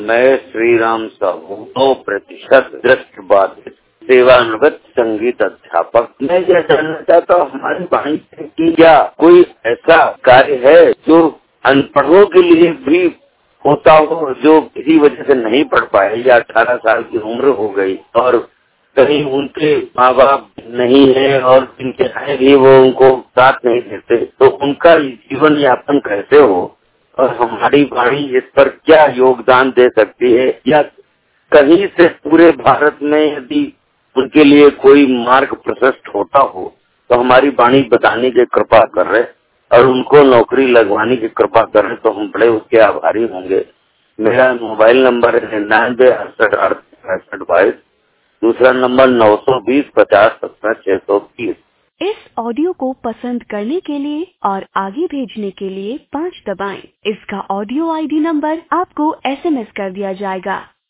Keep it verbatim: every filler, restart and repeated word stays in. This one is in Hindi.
मैं श्री राम साहू सौ प्रतिशत दृष्टिबाधित सेवानिवृत्त संगीत अध्यापक। मैं यह जानना चाहता हूँ हमारी वाणी की क्या कोई ऐसा कार्य है जो अनपढ़ों के लिए भी होता हो, जो किसी वजह से नहीं पढ़ पाए या अठारह साल की उम्र हो गई और कहीं उनके माँ बाप नहीं है और जिनके हैं भी वो उनको साथ नहीं देते, तो उनका जीवन यापन कैसे हो और हमारी वाणी इस पर क्या योगदान दे सकती है, या कहीं से पूरे भारत में यदि उनके लिए कोई मार्ग प्रशस्त होता हो तो हमारी वाणी बताने की कृपा कर रहे और उनको नौकरी लगवाने की कृपा कर रहे, तो हम बड़े उसके आभारी होंगे। मेरा मोबाइल नंबर है निन्यानवे अड़सठ अड़सठ पैंसठ बाईस, दूसरा नंबर नौ सौ बीस पचास सत्रह छह सौ तीस। इस ऑडियो को पसंद करने के लिए और आगे भेजने के लिए पाँच दबाएं। इसका ऑडियो आईडी नंबर आपको एसएमएस कर दिया जाएगा।